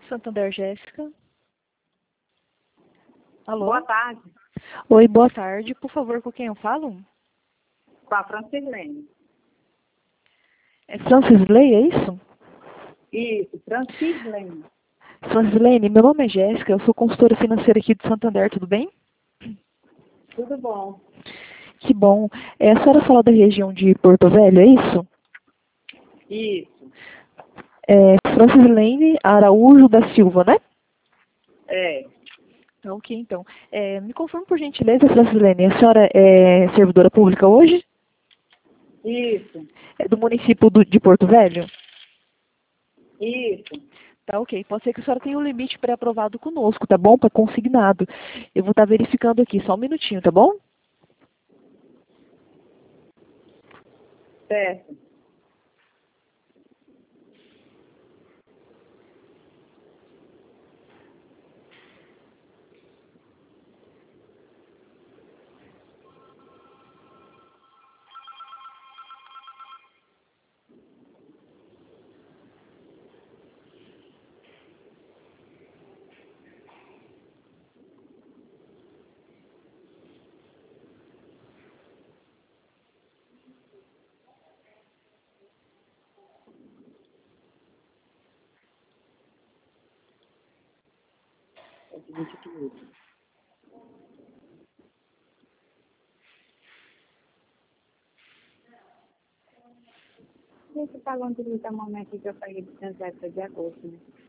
Santander, Jéssica. Alô? Boa tarde, Oi, boa tarde. Por favor, com quem eu falo? com a Francilene. É Francisley, é isso? Isso, Francilene. Francislene, meu nome é Jéssica, eu sou consultora financeira aqui de Santander, tudo bem? Tudo bom? Que bom. A senhora fala da região de Porto Velho, é isso? Isso, Francislene Araújo da Silva, né? é, Tá, ok, então. Me confirma por gentileza, Francislene, a senhora é servidora pública hoje? isso, É do município de Porto Velho? isso. Tá, ok. Pode ser que a senhora tenha um limite pré-aprovado conosco, tá bom? Para consignado. Eu vou estar verificando aqui, só um minutinho, tá bom? Certo. É o seguinte aqui. Você pagou um tributo a momento que eu paguei de 37 de agosto, né?